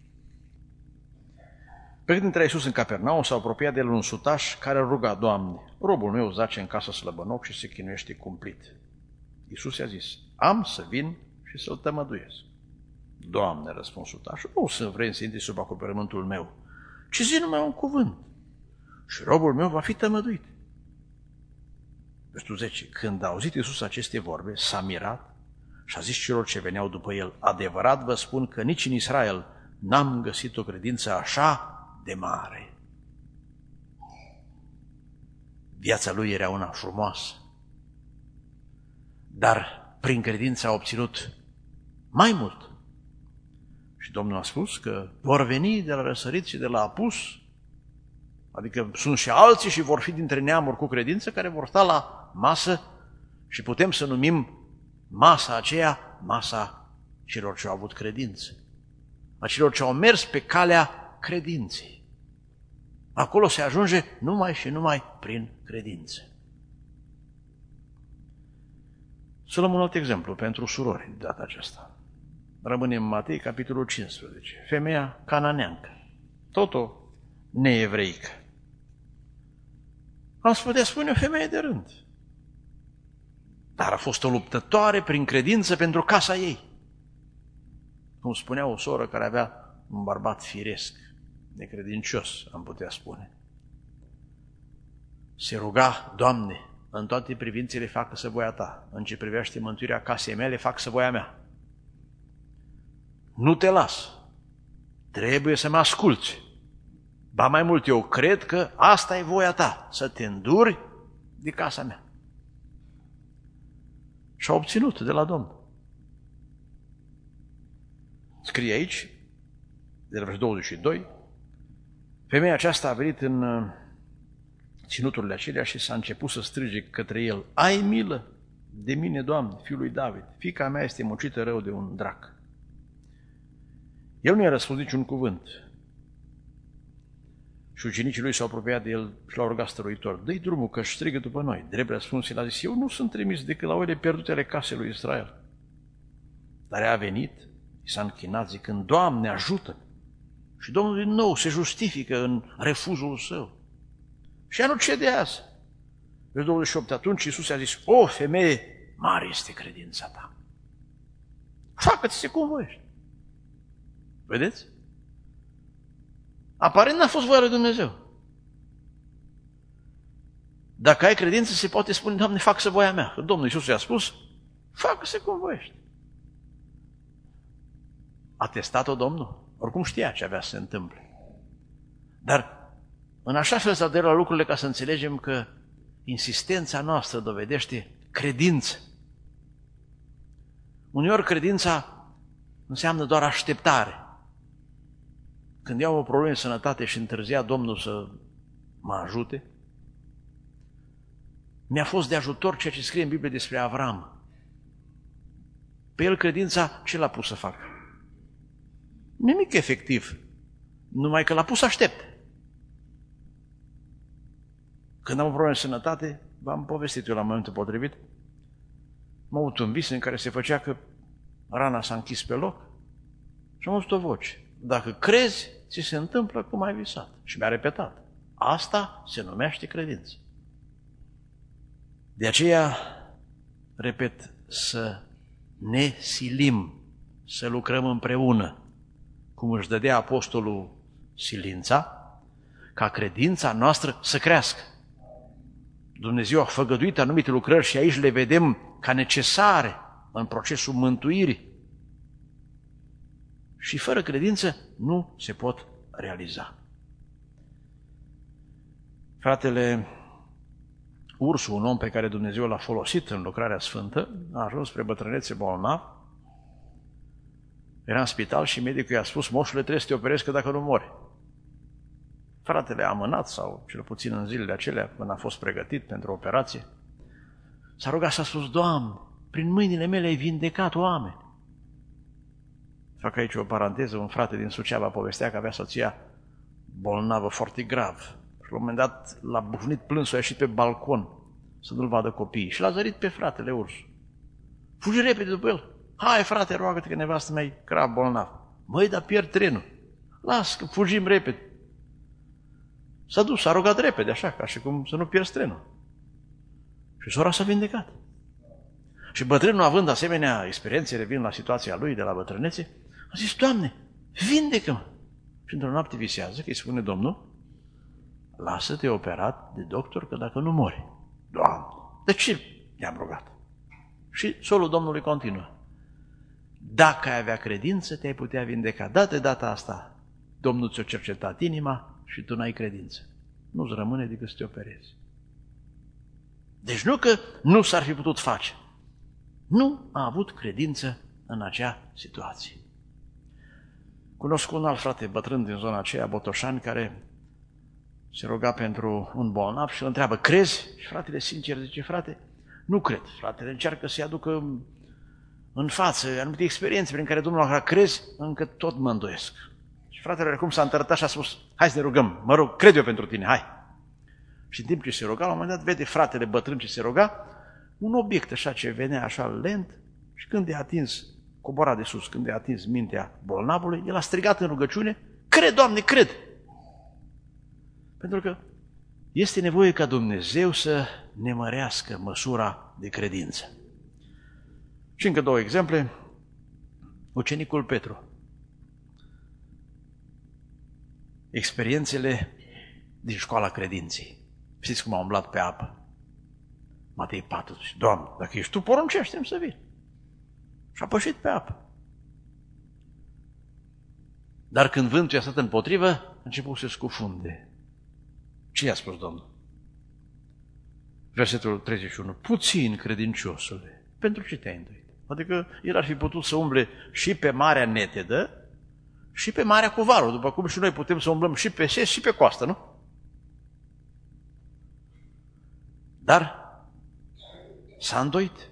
Pe când intra Iisus în Capernaum, s-a apropiat de el un sutaș care ruga: Doamne, robul meu zace în casă slăbănoc și se chinuiește cumplit. Iisus i-a zis: am să vin și să-l tămăduiesc. Doamne, răspuns sutașul, nu sunt vrei să intri sub acoperământul meu, ci zi numai un cuvânt și robul meu va fi tămăduit. Versetul zece. Când a auzit Iisus aceste vorbe, s-a mirat și a zis celor ce veneau după el: adevărat vă spun că nici în Israel n-am găsit o credință așa de mare. Viața lui era una frumoasă, dar prin credință a obținut mai mult. Și Domnul a spus că vor veni de la răsărit și de la apus, adică sunt și alții și vor fi dintre neamuri cu credință care vor sta la masă și putem să numim masa aceea masa celor ce au avut credință, a celor ce au mers pe calea credinței. Acolo se ajunge numai și numai prin credință. Să luăm un alt exemplu pentru surori de data aceasta. Rămânem în Matei, capitolul cincisprezece. Femeia cananeancă, tot o neevreică. Am putea spune o femeie de rând, dar a fost o luptătoare prin credință pentru casa ei. Cum spunea o soră care avea un bărbat firesc, necredincios, am putea spune. Se ruga: Doamne, în toate privințele facă-se voia Ta, în ce privește mântuirea casei mele, facă-se voia mea. Nu te las, trebuie să mă asculți. Ba mai mult, eu cred că asta e voia Ta, să te înduri de casa mea. Și a obținut de la Domnul. Scrie aici, de la versetul douăzeci și doi, femeia aceasta a venit în ținuturile acelea și s-a început să strige către el: ai milă de mine, Doamne, fiul lui David, fiica mea este mucită rău de un drac. El nu i-a răspuns niciun cuvânt. Și ucenicii lui s-au apropiat de el și l-au rugat stăruitor: dă-i drumul că își strigă după noi. Drept răspuns, el a zis: eu nu sunt trimis decât la oile pierdute ale casei lui Israel. Dar ea a venit, i s-a închinat zicând: Doamne, ajută! Și Domnul din nou se justifică în refuzul său. Și ea nu cedează. Versetul douăzeci și opt. Atunci Iisus i-a zis: o, femeie, mare este credința ta. Facă-ți-se cum voiești. Vedeți? Aparent n-a fost voia lui Dumnezeu. Dacă ai credință, se poate spune: Doamne, facă-se voia mea. Că Domnul Iisus i-a spus: facă-se cum voiești. A testat-o Domnul? Oricum știa ce avea să se întâmple. Dar în așa fel s-au derulat lucrurile ca să înțelegem că insistența noastră dovedește credință. Uneori credința înseamnă doar așteptare. Când iau o problemă de sănătate și întârzia Domnul să mă ajute, Mi-a fost de ajutor ceea ce scrie în Biblie despre Avram. Pe el credința ce l-a pus să facă? Nimic efectiv, numai că l-a pus să aștepte. Când am o problemă de sănătate, v-am povestit eu la momentul potrivit, m-am avut un vis în care se făcea că rana s-a închis pe loc și am auzit o voce. Dacă crezi, ți se întâmplă cum ai visat. Și mi-a repetat. Asta se numește credință. De aceea, repet, să ne silim, să lucrăm împreună, cum își dădea apostolul silința, ca credința noastră să crească. Dumnezeu a făgăduit anumite lucrări și aici le vedem ca necesare în procesul mântuirii. Și fără credință nu se pot realiza. Fratele Ursu, un om pe care Dumnezeu l-a folosit în lucrarea sfântă, a ajuns spre bătrânețe bolnav, era în spital și medicul i-a spus: moșule, trebuie să te operezi, că dacă nu mori. Fratele a amânat, sau cel puțin în zilele acelea, când a fost pregătit pentru operație, s-a rugat și a spus: Doamne, prin mâinile mele ai vindecat oameni. Fac aici o paranteză, un frate din Suceava povestea că avea soția bolnavă foarte grav. Și la un moment dat l-a bufnit plânsul, a ieșit pe balcon să nu-l vadă copiii și l-a zărit pe fratele Ursu. Fugi repede după el. Hai, frate, roagă-te că nevastă mea e grav bolnav. Măi, dar pierd trenul. Las că fugim repede. S-a dus, s-a rugat repede, așa, ca și cum să nu pierzi trenul. Și sora s-a vindecat. Și bătrânul, având asemenea experiențe, revin la situația lui de la bătrânețe, a zis: Doamne, vindecă-mă! Și într-o noapte visează că îi spune Domnul: lasă-te operat de doctor, că dacă nu mori. Doamne, de ce ne-am rugat? Și solul Domnului continuă: dacă ai avea credință, te-ai putea vindeca. Dată data asta, Domnul ți-a cercetat inima și tu n-ai credință. Nu-ți rămâne decât să te operezi. Deci nu că nu s-ar fi putut face. Nu a avut credință în acea situație. Cunosc un alt frate bătrân din zona aceea, Botoșani, care se ruga pentru un bolnav și îl întreabă: crezi? Și fratele sincer zice: frate, nu cred. Fratele încearcă să-i aducă în față anumite experiențe prin care Domnul a: crezi? Încă tot mă îndoiesc. Și fratele cum s-a întărătat și a spus: hai să ne rugăm, mă rog, cred eu pentru tine, hai. Și în timp ce se ruga, la un moment dat vede fratele bătrân ce se ruga, un obiect așa ce venea așa lent și când e atins, cobora de sus, când e atins mintea bolnavului, el a strigat în rugăciune: cred, Doamne, cred! Pentru că este nevoie ca Dumnezeu să ne mărească măsura de credință. Și încă două exemple. Ucenicul Petru. Experiențele din școala credinței. Știți cum a umblat pe apă? Matei patru, zice: Doamne, dacă ești Tu, poruncește-mi să vin. Și a pășit pe apă. Dar când vântul i-a stat împotrivă, a început să se scufunde. Ce i-a spus Domnul? Versetul treizeci și unu. Puțin credinciosule, pentru ce te-ai îndoit? Adică el ar fi putut să umble și pe marea netedă și pe marea cu valul, după cum și noi putem să umblăm și pe ses și pe coastă, nu? Dar s-a îndoit.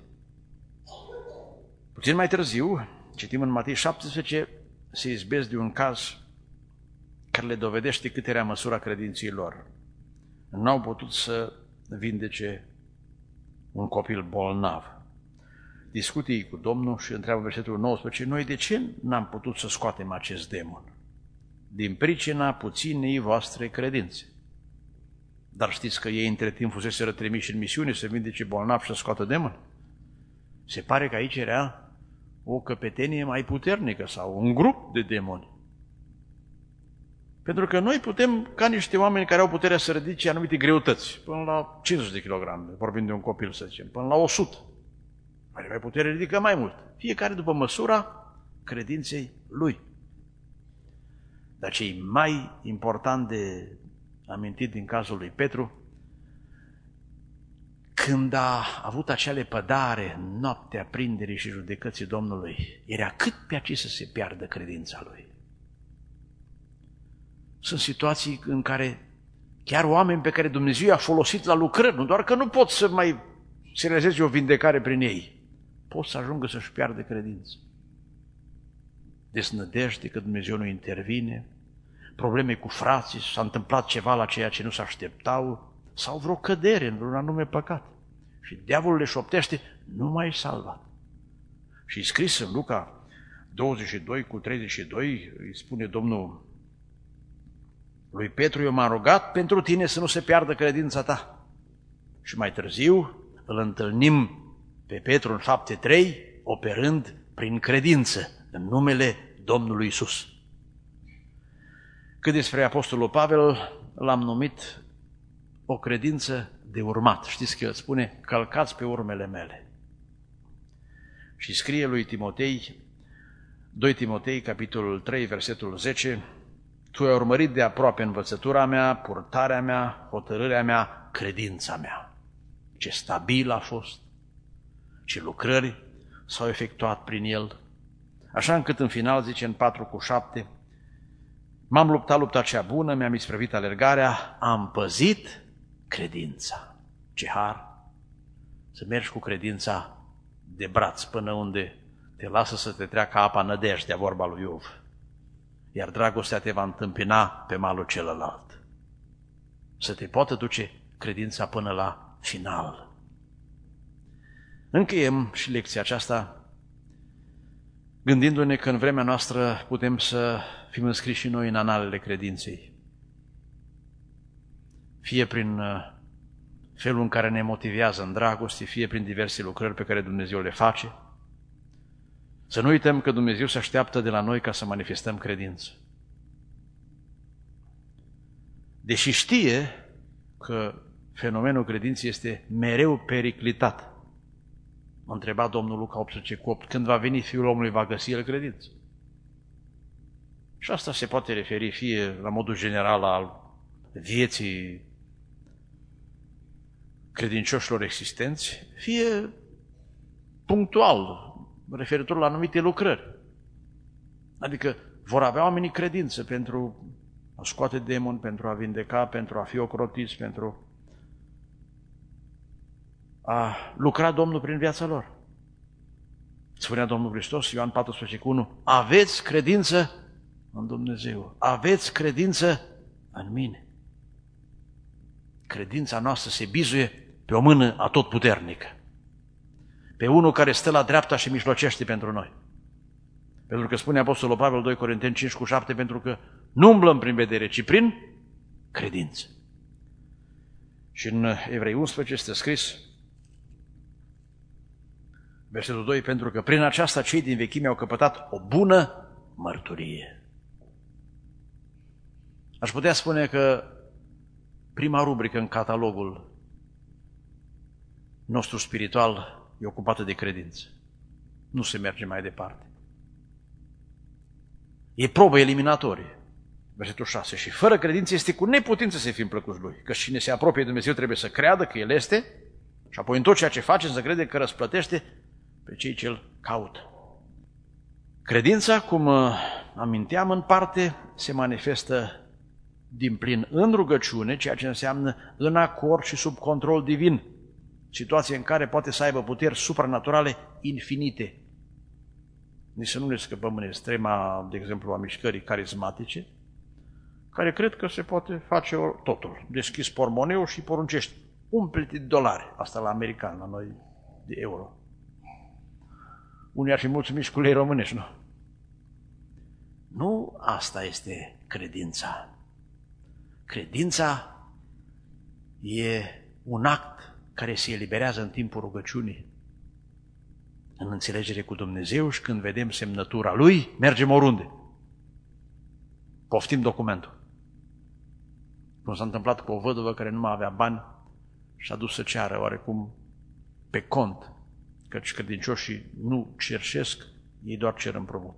Puțin mai târziu, citim în Matei șaptesprezece, se izbesc de un caz care le dovedește cât era măsura credinței lor. N-au putut să vindece un copil bolnav. Discută ei cu Domnul și întreabă versetul nouăsprezece: noi de ce n-am putut să scoatem acest demon? Din pricina puținei voastre credințe. Dar știți că ei între timp fuseseră trimiși în misiune să vindece bolnav și să scoată demon? Se pare că aici era o căpetenie mai puternică sau un grup de demoni. Pentru că noi putem, ca niște oameni care au puterea să ridice anumite greutăți, până la cincizeci de kilograme, vorbim de un copil, să zicem, până la o sută. Care mai putere ridică mai mult. Fiecare după măsura credinței lui. Dar ce e mai important de amintit din cazul lui Petru, când a avut acea lepădare în noaptea prinderii și judecății Domnului, era cât pe aici să se piardă credința lui. Sunt situații în care Chiar oameni pe care Dumnezeu i-a folosit la lucrări, nu doar că nu pot să mai se realizeze o vindecare prin ei, pot să ajungă să-și piardă credință. Deznădejde că Dumnezeu nu intervine, probleme cu frații, s-a întâmplat ceva la ceea ce nu se așteptau, sau vreo cădere în vreun anume păcat. Și diavolul le șoptește, nu mai e salvat. Și scris în Luca douăzeci și doi cu treizeci și doi, îi spune Domnul lui Petru, eu m-am rugat pentru tine să nu se piardă credința ta. Și mai târziu îl întâlnim pe Petru în Fapte trei, operând prin credință în numele Domnului Iisus. Cât despre Apostolul Pavel, l-am numit o credință de urmat. Știți că el spune, călcați pe urmele mele. Și scrie lui Timotei, doi Timotei, capitolul trei, versetul zece, tu ai urmărit de aproape învățătura mea, purtarea mea, hotărârea mea, credința mea. Ce stabil a fost, ce lucrări s-au efectuat prin el. Așa încât în final zice în patru cu șapte, m-am luptat lupta cea bună, mi-am isprăvit alergarea, am păzit credința. Ce har să mergi cu credința de braț până unde te lasă să te treacă apa nădejdea, vorba lui Iov. Iar dragostea te va întâmpina pe malul celălalt. Să te poată duce credința până la final. Încheiem și lecția aceasta gândindu-ne că în vremea noastră putem să fim înscriși și noi în analele credinței. Fie prin felul în care ne motivează în dragoste, fie prin diverse lucrări pe care Dumnezeu le face. Să nu uităm că Dumnezeu se așteaptă de la noi ca să manifestăm credință. Deși știe că fenomenul credinței este mereu periclitat. M-a întrebat Domnul Luca optsprezece cu opt, când va veni Fiul omului, va găsi el credință? Și asta se poate referi fie la modul general al vieții credincioșilor existenți, fie punctual, referitor la anumite lucrări. Adică vor avea oamenii credință pentru a scoate demoni, pentru a vindeca, pentru a fi ocrotiți, pentru a lucra Domnul prin viața lor. Spunea Domnul Hristos, Ioan paisprezece cu unu, aveți credință în Dumnezeu, aveți credință în mine. Credința noastră se bizuie pe o mână atotputernică, pe unul care stă la dreapta și mijlocește pentru noi. Pentru că spune Apostolul Pavel, doi Corinteni cinci cu șapte, pentru că nu umblăm prin vedere, ci prin credință. Și în Evrei unsprezece este scris, versetul doi, pentru că prin aceasta cei din vechime au căpătat o bună mărturie. Aș putea spune că prima rubrică în catalogul nostru spiritual e ocupată de credință. Nu se merge mai departe. E probă eliminatorie. Versetul șase. Și fără credință este cu neputință să fim plăcuți Lui. Că cine se apropie de Dumnezeu trebuie să creadă că El este și apoi în tot ceea ce face să crede că răsplătește pe cei ce îl caută. Credința, cum aminteam, în parte se manifestă din plin în rugăciune, ceea ce înseamnă în acord și sub control divin, situație în care poate să aibă puteri supranaturale infinite. Nici să nu ne scăpăm în extrema, de exemplu, a mișcării carismatice, care cred că se poate face totul. Deschizi portmoneul și poruncești, umple-te de dolari. Asta la american, la noi de euro. Unii ar fi mulțumiți cu lei românești, nu? Nu asta este credința. Credința e un act care se eliberează în timpul rugăciunii, în înțelegere cu Dumnezeu, și când vedem semnătura Lui, mergem oriunde. Poftim documentul. Cum s-a întâmplat cu o văduvă care nu mai avea bani și a dus să ceară oarecum pe cont, căci credincioșii nu cerșesc, ei doar cer împrumut.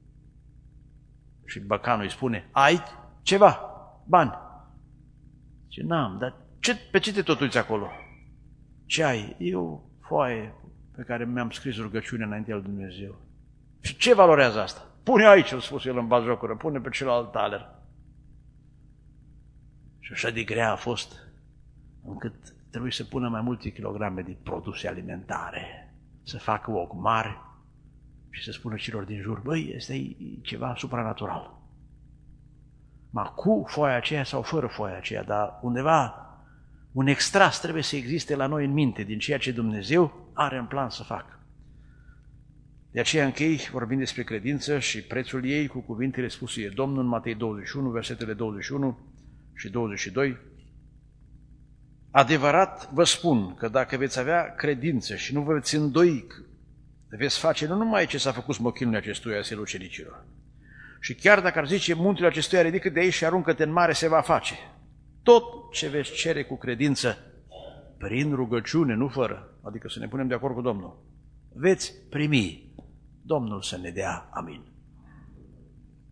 Și băcanul îi spune, ai ceva, bani? Și n-am, dar ce, pe ce te tot uiți acolo? Ce ai? E o foaie pe care mi-am scris rugăciunea înaintea lui Dumnezeu. Și ce valorează asta? Pune aici, îl spus el în batjocură, pune pe celălalt taler. Și Și așa de grea a fost, încât trebuie să pună mai multe kilograme de produse alimentare, să facă ochi mari și să spună celor din jur, băi, este ceva supranatural. Ma cu foaia aceea sau fără foaia aceea, dar undeva un extras trebuie să existe la noi în minte din ceea ce Dumnezeu are în plan să facă. De aceea închei vorbind despre credință și prețul ei cu cuvintele spuse de Domnul în Matei douăzeci și unu, versetele douăzeci și unu și douăzeci și doi. Adevărat vă spun că dacă veți avea credință și nu vă veți îndoi, veți face nu numai ce s-a făcut smochinul acestuia a ucenicilor, și chiar dacă ar zice muntele acestuia, ridică de aici și aruncă-te în mare, se va face. Tot ce veți cere cu credință, prin rugăciune, nu fără, adică să ne punem de acord cu Domnul, veți primi. Domnul să ne dea amin.